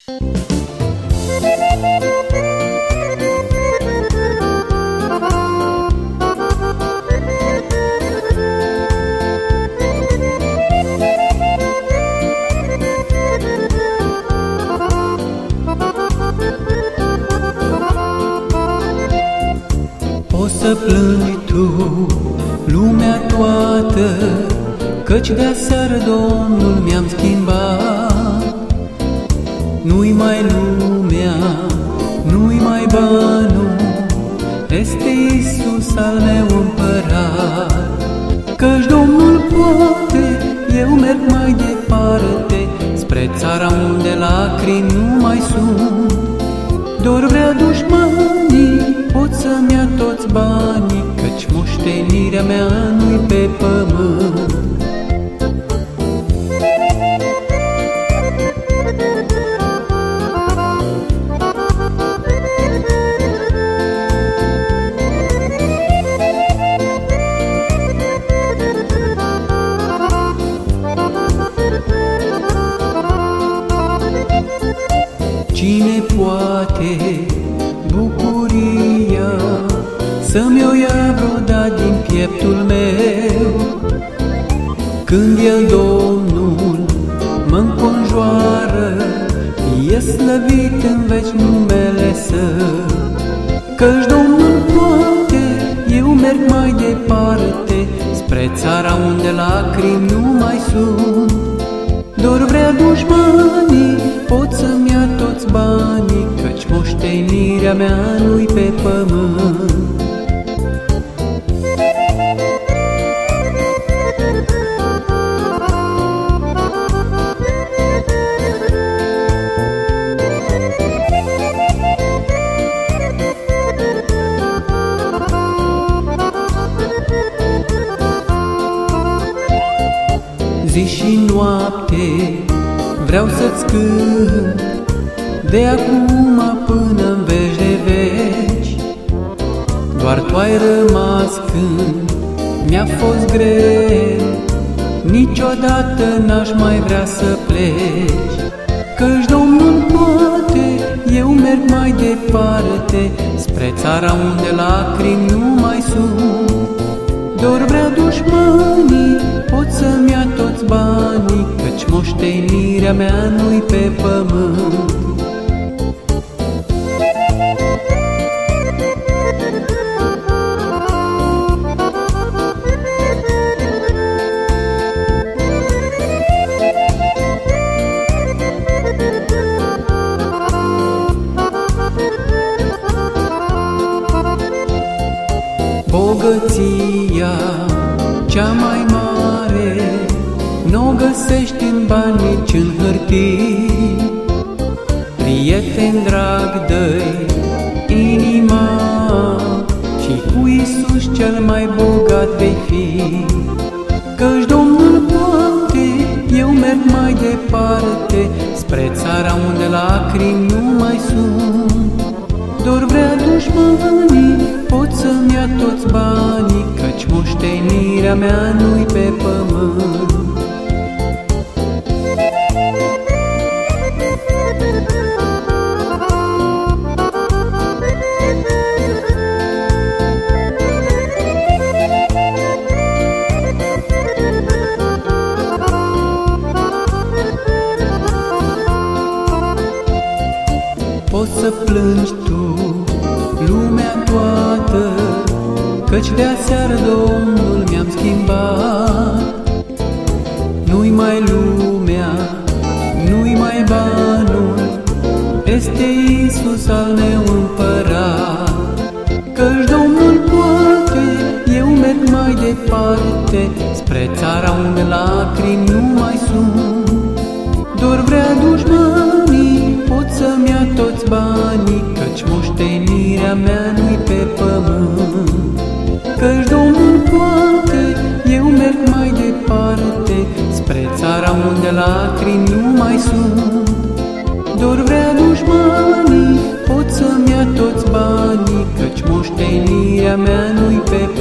O să plângi tu, lumea toată, căci de-aseară Domnul mi-am schimbat. Nu-i mai lumea, nu-i mai banul, este Iisus al meu împărat. Căci Domnul poate, eu merg mai departe, spre țara unde lacrimi nu mai sunt. Dor vrea dușmanii, pot să-mi ia toți banii, căci moștenirea mea nu-i pe pământ. Cine poate bucuria să-mi o ia vreodată din pieptul meu, când El, Domnul, mă înconjoară, e slăvit în veci numele Său. Căci Domnul poate, eu merg mai departe, spre țara unde lacrimi nu mai sunt. Dor vrea dușmanii, pot să-mi ia toți banii, căci moștenirea mea nu-i pe pământ. Zi și noapte vreau să-ți cânt, de acum până-n veci de veci. Doar Tu ai rămas când mi-a fost greu, niciodată n-aș mai vrea să pleci. Căci Domnul poate, eu merg mai departe, spre țara unde lacrimi nu mai sunt. Dor vrea dușmanii, pot să-mi ia toți banii, căci moștenirea mea nu-i pe pământ. Bogăția cea mai mare n-o găsești în bani, nici în hârtii. Prieten drag, dă-i inima și cu Iisus cel mai bogat vei fi. Căci Domnul poate, eu merg mai departe, spre țara unde lacrimi nu mai sunt. Dor vrea dușmanii, pot să-mi ia toți banii, căci moștenirea mea nu-i pe pământ. Poți să plângi tu, lumea toată, căci de-aseară Domnul mi-am schimbat. Nu-i mai lumea, nu-i mai banul, este Iisus al meu împărat. Căci Domnul poate, eu merg mai departe, spre țara unde lacrimi nu mai sunt. Dor vrea dușmanii, pot să-mi ia toți banii, căci moștenirea mea nu-i pe pământ. Căci Domnul poate, eu merg mai departe, spre țara unde lacrimi nu mai sunt. Dor vrea dușmanii, pot să-mi ia toți banii, căci moștenirea mea nu-i pe